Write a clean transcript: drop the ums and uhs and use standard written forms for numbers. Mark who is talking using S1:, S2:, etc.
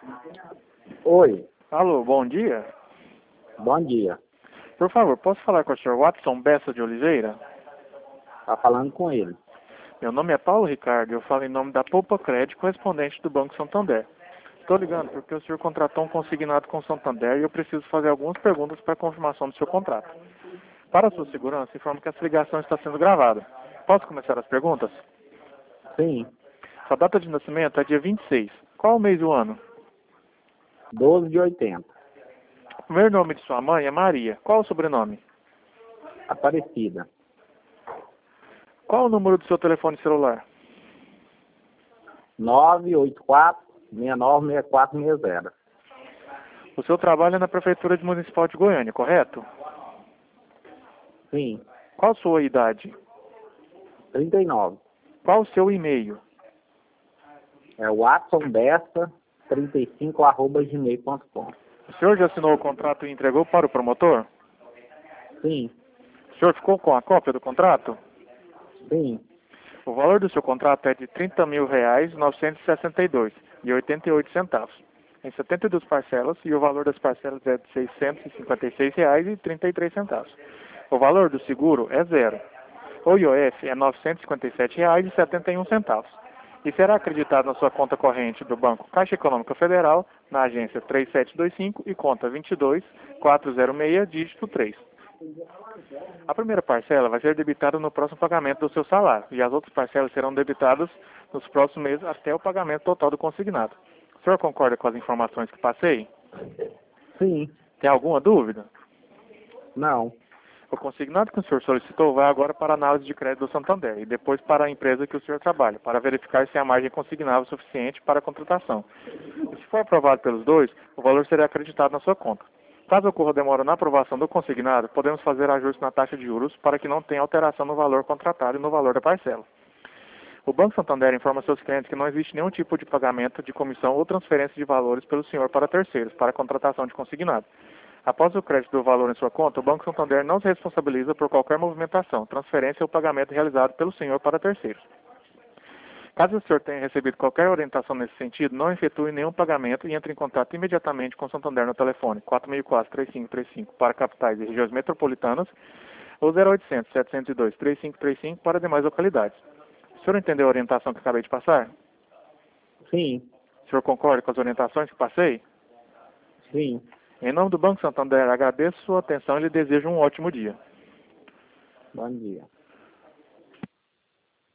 S1: Oi,
S2: Alô, bom dia.
S1: bom dia.
S2: Por favor, posso falar com o senhor Watson Bessa de Oliveira?
S1: Tá falando com ele.
S2: Meu nome é Paulo Ricardo e eu falo em nome da Poupa Crédito, correspondente do Banco Santander. Estou ligando porque o senhor contratou um consignado com o Santander e eu preciso fazer algumas perguntas para confirmação do seu contrato. Para a sua segurança, informo que essa ligação está sendo gravada. Posso começar as perguntas?
S1: Sim,
S2: Sua data de nascimento é dia 26. Qual o mês do ano?
S1: 12 de 80.
S2: O primeiro nome de sua mãe é Maria. Qual o sobrenome?
S1: Aparecida.
S2: Qual o número do seu telefone celular?
S1: 984-696460.
S2: O seu trabalho é na Prefeitura Municipal de Goiânia, correto?
S1: Sim,
S2: Qual a sua idade?
S1: 39.
S2: Qual o seu e-mail?
S1: É watsonbessa35@gmail.com.
S2: O senhor já assinou o contrato e entregou para o promotor?
S1: Sim,
S2: O senhor ficou com a cópia do contrato?
S1: sim,
S2: O valor do seu contrato é de R$ 30.962,88, em 72 parcelas, e o valor das parcelas é de R$ 656,33. O valor do seguro é zero. O IOF é R$ 957,71 e será acreditado na sua conta corrente do Banco Caixa Econômica Federal, na agência 3725 e conta 22406, dígito 3. A primeira parcela vai ser debitada no próximo pagamento do seu salário e as outras parcelas serão debitadas nos próximos meses até o pagamento total do consignado. O senhor concorda com as informações que passei?
S1: sim,
S2: Tem alguma dúvida?
S1: não,
S2: O consignado que o senhor solicitou vai agora para a análise de crédito do Santander e depois para a empresa que o senhor trabalha, para verificar se a margem consignável é suficiente para a contratação. E se for aprovado pelos dois, o valor será acreditado na sua conta. Caso ocorra demora na aprovação do consignado, podemos fazer ajuste na taxa de juros para que não tenha alteração no valor contratado e no valor da parcela. O Banco Santander informa seus clientes que não existe nenhum tipo de pagamento de comissão ou transferência de valores pelo senhor para terceiros, para a contratação de consignado. Após o crédito do valor em sua conta, o Banco Santander não se responsabiliza por qualquer movimentação, transferência ou pagamento realizado pelo senhor para terceiros. Caso o senhor tenha recebido qualquer orientação nesse sentido, não efetue nenhum pagamento e entre em contato imediatamente com o Santander no telefone 464-3535 para capitais e regiões metropolitanas ou 0800-702-3535 para demais localidades. O senhor entendeu a orientação que acabei de passar?
S1: sim,
S2: O senhor concorda com as orientações que passei?
S1: sim.
S2: Em nome do Banco Santander, agradeço sua atenção e lhe desejo um ótimo dia.
S1: Bom dia.